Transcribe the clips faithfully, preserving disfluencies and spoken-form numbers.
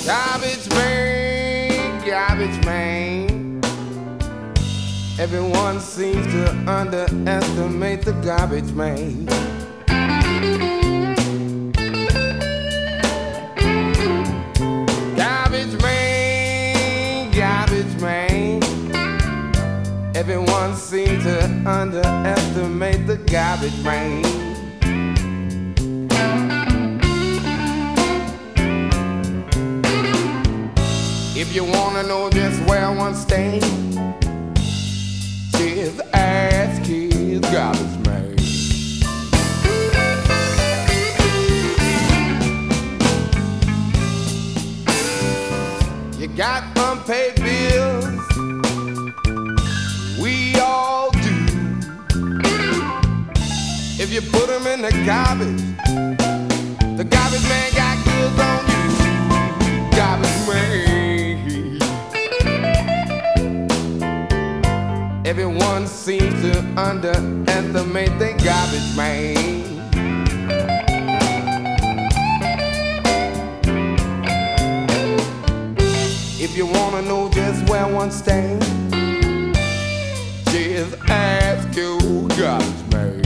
Garbage man, garbage man. Everyone seems to underestimate the garbage man. Garbage man, garbage man. Everyone seems to underestimate the garbage man. If you wanna know just where one stands, just ask his garbage man. You got unpaid bills, we all do. If you put them in the garbage, the garbage man got goods on you. Garbage man. Everyone seems to underestimate the garbage man. If you wanna know just where one stands, just ask your garbage man.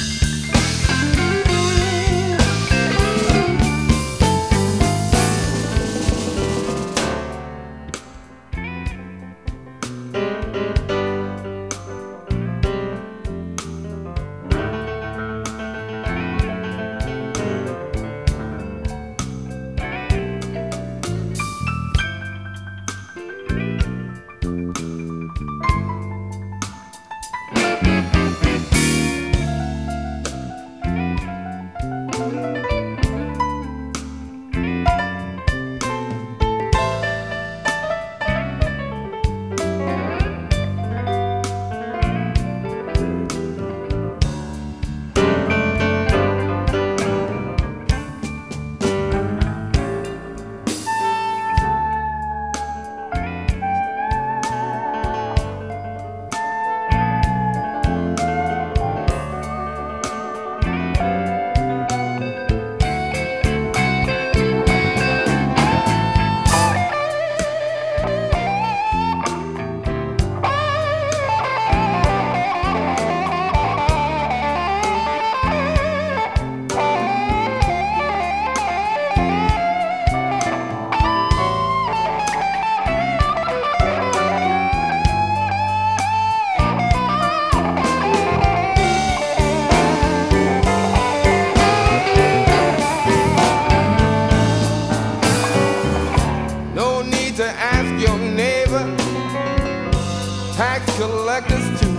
Collectors too.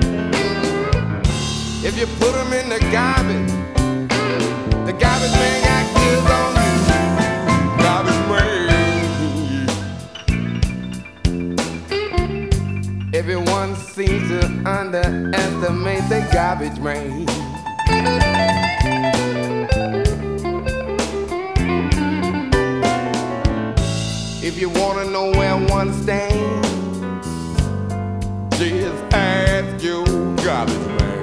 If you put them in the garbage, the garbage man got goods on you. Garbage man. Everyone seems to underestimate the garbage man. If you wanna know where one stands, just ask your garbage man.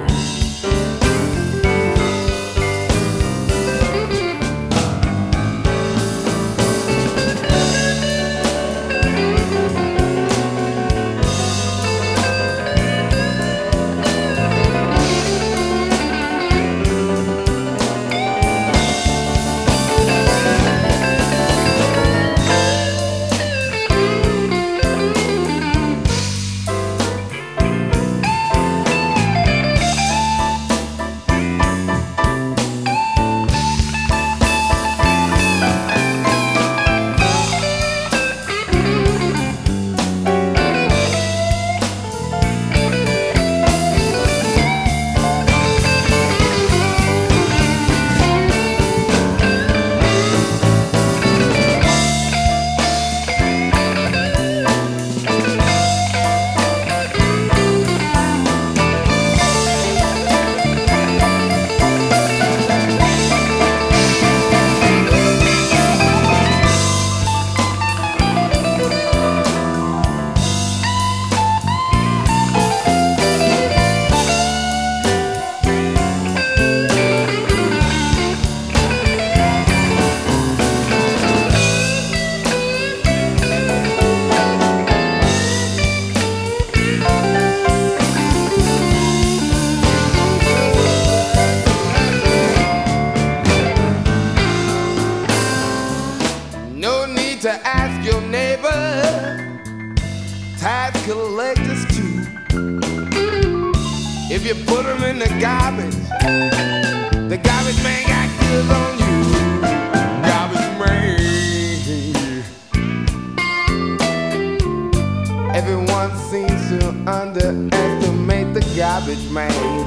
need to ask your neighbor, tax collectors too. If you put them in the garbage, the garbage man got goods on you. Garbage man. Everyone seems to underestimate the garbage man.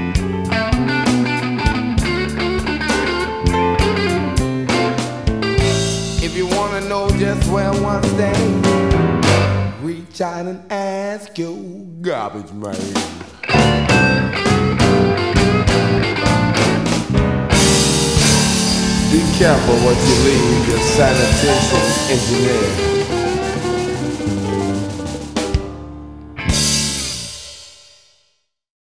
If you wanna know just where one stands, reach out and ask your garbage man. Be careful what you leave your sanitation engineer.